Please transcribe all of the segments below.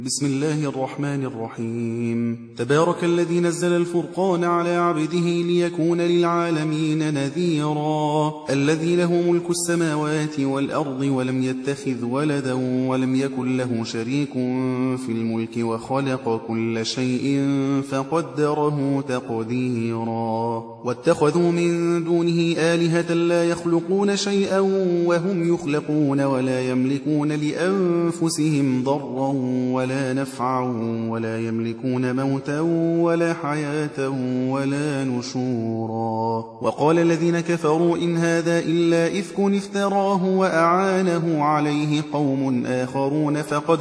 بسم الله الرحمن الرحيم. تبارك الذي نزل الفرقان على عبده ليكون للعالمين نذيرا. الذي له ملك السماوات والأرض ولم يتخذ ولدا ولم يكن له شريك في الملك وخلق كل شيء فقدره تقديرا. واتخذوا من دونه آلهة لا يخلقون شيئا وهم يخلقون ولا يملكون لأنفسهم ضرا ولا نفعا ولا يملكون موتا ولا حياة ولا نشورا. وقال الذين كفروا إن هذا إلا إفك افتراه وأعانه عليه قوم آخرون فقد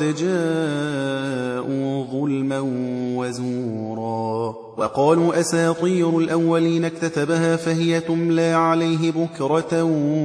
جاءوا ظلما وزورا. وقالوا أساطير الأولين اكتتبها فهي تملى عليه بكرة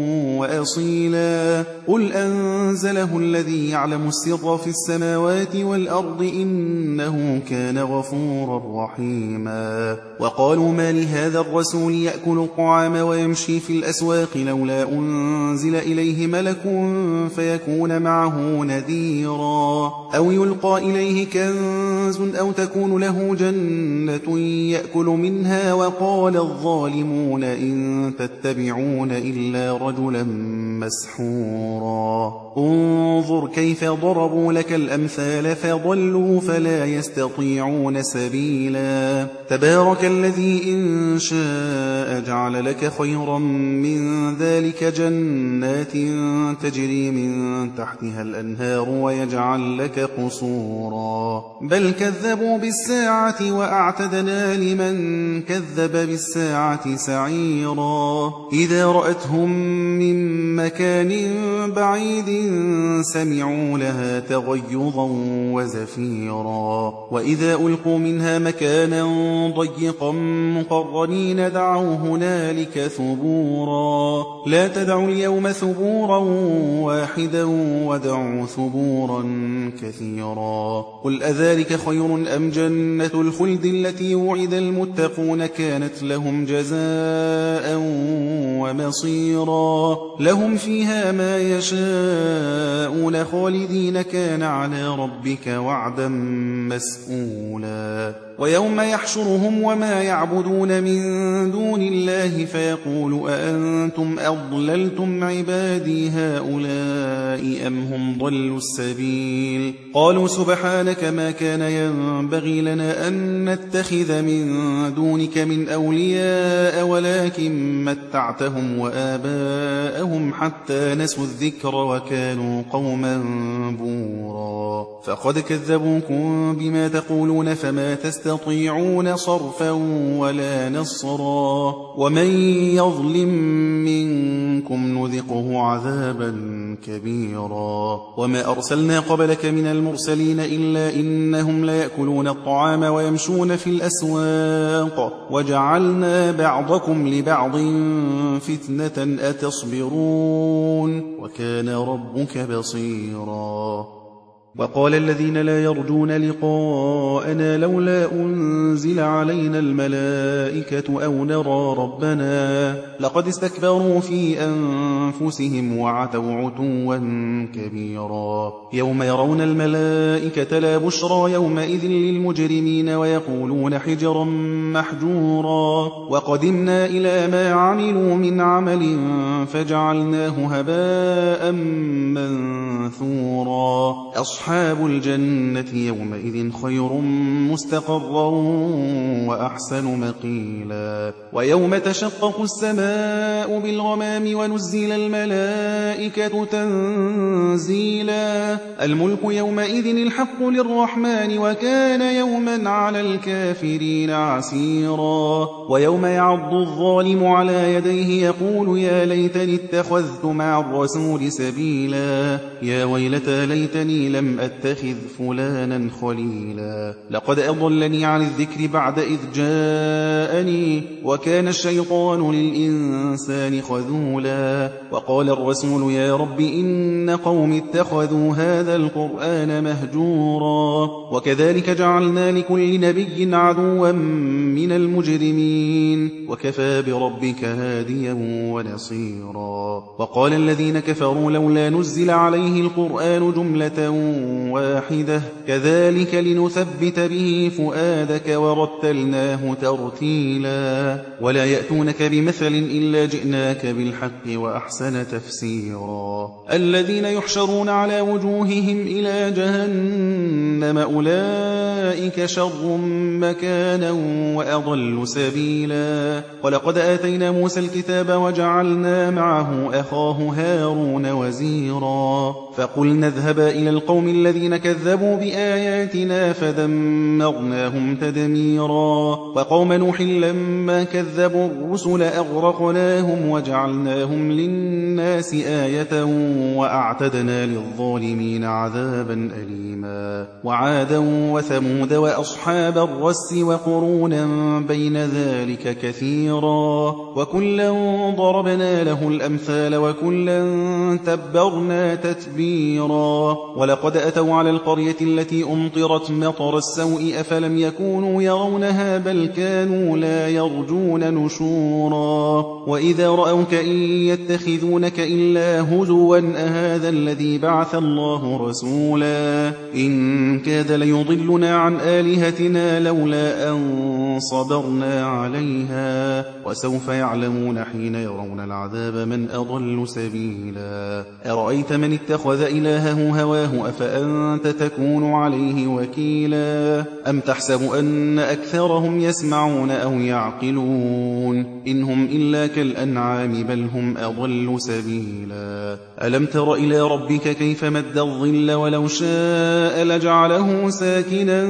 وأصيلا. قل أنزله الذي يعلم السر في السماوات والأرض إنه كان غفورا رحيما. وقالوا ما لهذا الرسول يأكل الطعام ويمشي في الأسواق لولا أنزل إليه ملك فيكون معه نذيرا. أو يلقى إليه كنز أو تكون له جنة يأكل منها. وقال الظالمون إن تتبعون إلا رجلا مسحورا. انظر كيف ضربوا لك الأمثال فضلوا فلا يستطيعون سبيلا. تبارك الذي إن شاء جعل لك خيرا من ذلك جنات تجري من تحتها الأنهار ويجعل لك قصورا. بل كذبوا بالساعة وأعتدنا لمن كذب بالساعة سعيرا. إذا رأتهم من مكان بعيد سمعوا لها تغيظا وزفيرا. وإذا ألقوا منها مكانا ضيقا مقرنين دعوا هنالك ثبورا. لا تدعوا اليوم ثبورا واحدا ودعوا ثبورا كثيرا. قل أذلك خير أم جنة الخلد التي وعد المتقون كانت لهم جزاء ومصيرا. لهم فيها ما يشاءون خالدين كان على ربك وعدا مسئولا. ويوم يحشرهم وما يعبدون من دون الله فيقول أأنتم أضللتم عبادي هؤلاء أم هم ضلوا السبيل. قالوا سبحانك ما كان ينبغي لنا أن نتخذ من دونك من أولياء ولكن متعتهم وآباءهم حتى نسوا الذكر وكانوا قوما بورا. فقد كذبوكم بما تقولون فما تستطيعون صرفا ولا نصرا. ومن يظلم منكم نذقه عذابا كبيرا. وما أرسلنا قبلك من المرسلين إلا إنهم ليأكلون الطعام ويمشون في الأسواق وجعلنا بعضكم لبعض فتنة أتصبرون وكان ربك بصيرا. وقال الذين لا يرجون لقاءنا لولا أنزل علينا الملائكة أو نرى ربنا لقد استكبروا في أنفسهم وعتوا عتوا كبيرا. يوم يرون الملائكة لا بشرى يومئذ للمجرمين ويقولون حجرا محجورا. وقدمنا إلى ما عملوا من عمل فجعلناه هباء منثورا. أصحاب الجنة يومئذ خير مستقرا وأحسن مقيلا. ويوم تشقق السماء بالغمام ونزل الملائكة تنزيلا. الملك يومئذ الحق للرحمن وكان يوما على الكافرين عسيرا. ويوم يعض الظالم على يديه يقول يا ليتني اتخذت مع الرسول سبيلا. يا ويلتى ليتني لم أتخذ فلانا خليلا. لقد أضلني عن الذكر بعد إذ جاءني وكان الشيطان للإنسان خذولا. وقال الرسول يا رب إن قوم اتخذوا هذا القرآن مهجورا. وكذلك جعلنا لكل نبي عدوا من المجرمين وكفى بربك هاديا ونصيرا. وقال الذين كفروا لولا نزل عليه القرآن جملة واحدة كذلك لنثبت به فؤادك ورتلناه ترتيلا ولا يأتونك بمثل إلا جئناك بالحق وأحسن تفسيرا الذين يحشرون على وجوههم إلى جهنم أولئك شر مكانا وأضل سبيلا ولقد آتينا موسى الكتاب وجعلنا معه أخاه هارون وزيرا فقلنا اذهبا إلى القوم الذين كذبوا بآياتنا فدمرناهم تدميرا وقوم نوح لما كذبوا الرسل أغرقناهم وجعلناهم للناس آية وأعتدنا للظالمين عذابا أليما وعادا وثمود وأصحاب الرس وقرونا بين ذلك كثيرا وكلا ضربنا له الأمثال وكلا تبرنا تتبيرا ولقد أتوا على القرية التي أمطرت مطر السوء أفلم يكونوا يرونها بل كانوا لا يرجون نشورا وإذا رأوك إن يتخذونك إلا هزوا أهذا الذي بعث الله رسولا إن كاد ليضلنا عن آلهتنا لولا أن صبرنا عليها وسوف يعلمون حين يرون العذاب من أضل سبيلا أرأيت من اتخذ إلهه هواه أفأنت تكون عليه وكيلا أم تحسب أن أكثرهم يسمعون أو يعقلون إن هم إلا كالأنعام بل هم أضل سبيلا ألم تر إلى ربك كيف مد الظل ولو شاء لجعله ساكنا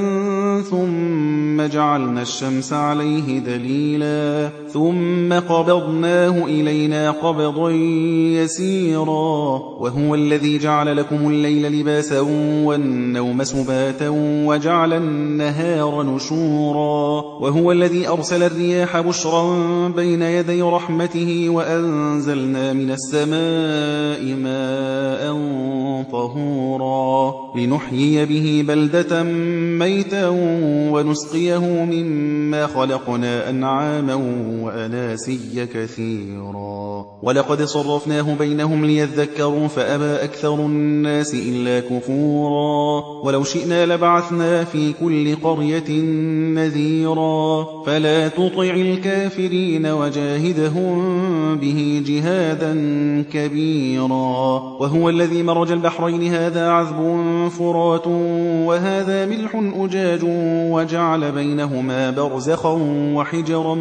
ثم جعلنا الشمس عليه دليلا ثم قبضناه إلينا قبضا يسيرا وهو الذي جعل لكم الليل لباسا والنوم سباتا وجعل النهار نشورا وهو الذي أرسل الرياح بشرا بين يدي رحمته وأنزلنا من السماء ماء طهورا لنحيي به بلدة ميتا ونسقيه مما خلقنا أنعاما وأناسيا كثيرا ولقد صرفناه بينهم ليذكروا فأبى أكثر الناس إلا كفورا ولو شئنا لبعثنا في كل قرية نذيرا فلا تطع الكافرين وجاهدهم به جهادا كبيرا وهو الذي مرج البحرين هذا عذب فرات وهذا ملح أجاج وجعل بينهما برزخا وحجرا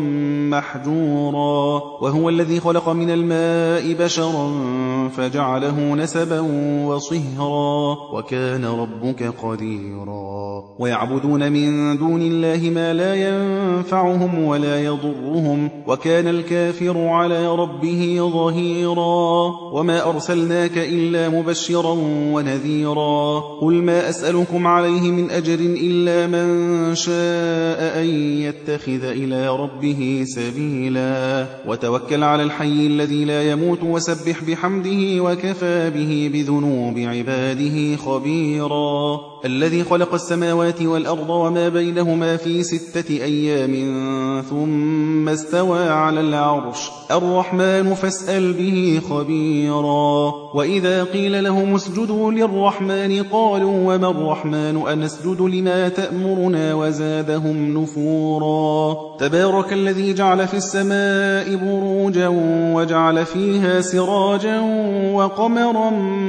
محجورا وهو الذي خلق من الماء بشرا فجعله نسبا وصهرا وكان ربك قديرا ويعبدون من دون الله ما لا ينفعهم ولا يضرهم وكان الكافر على ربه ظهيرا وما أرسلناك إلا مبشرا ونذيرا قل ما أسألكم عليه من أجر إلا من شاء أن يتخذ إلى ربه سبيلا وتوكل على الحي الذي لا يموت وسبح بحمده وكفى به بذنوب عباده خبيرا الذي خلق السماوات والأرض وما بينهما في 6 أيام ثم استوى على العرش الرحمن فاسأل به خبيرا وإذا قيل لهم اسجدوا للرحمن قالوا وما الرحمن أنسجد لما تأمرنا وزادهم نفورا تبارك الذي جعل في السماء بروجا وجعل فيها سراجا وقمرا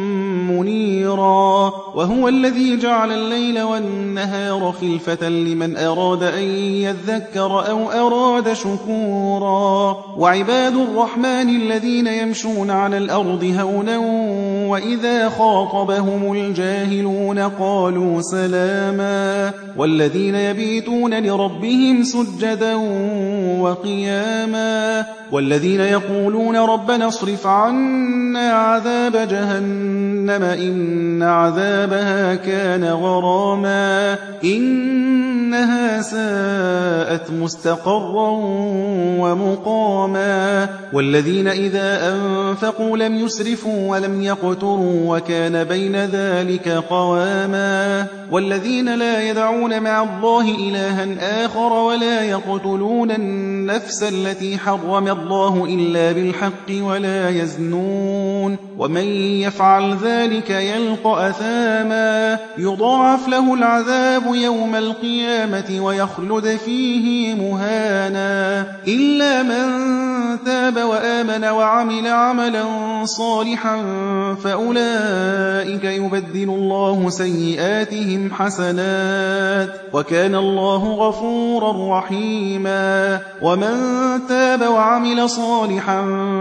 منيرا وهو الذي جعل الليل والنهار خلفة لمن أراد أن يذكر أو أراد شكورا وعباد الرحمن الذين يمشون على الأرض هونا وإذا خاطبهم الجاهلون قالوا سلاما والذين يبيتون لربهم سجدا وقياما والذين يقولون ربنا اصرف عنا عذاب جهنم إن عذابها كان غراما إنها ساءت مستقرا ومقاما والذين إذا أنفقوا لم يسرفوا ولم يقتروا وكان بين ذلك قواما والذين لا يدعون مع الله إلها آخر ولا يقتلون النفس التي حرم الله إلا بالحق ولا يزنون يعلمون ومن يفعل ذلك يلقى أثاما يضاعف له العذاب يوم القيامة ويخلد فيه مهانا إلا من تاب وآمن وعمل عملا صالحا فأولئك يبدل الله سيئاتهم حسنات وكان الله غفورا رحيما ومن تاب وعمل صالحا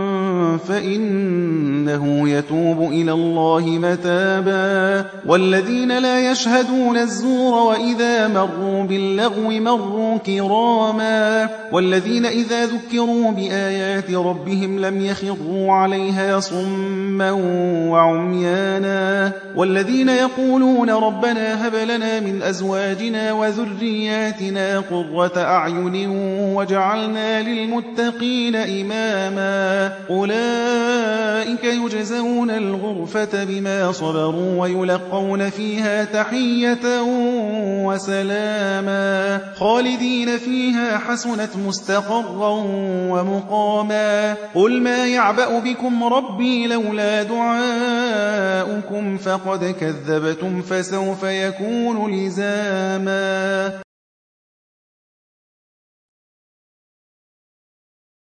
فإنه يتوب إلى الله متابا والذين لا يشهدون الزور وإذا مروا باللغو مروا كراما والذين إذا ذكروا بآيات ربهم لم يخروا عليها صما وعميانا والذين يقولون ربنا هب لنا من أزواجنا وذرياتنا قرة أعين وجعلنا للمتقين إماما أولئك يجزون الغرفة بما صبروا ويلقون فيها تحية وسلاما خالدين فيها حسنت مستقرا ومقاما قل ما يعبأ بكم ربي لولا دعاؤكم فقد كذبتم فسوف يكون لزاما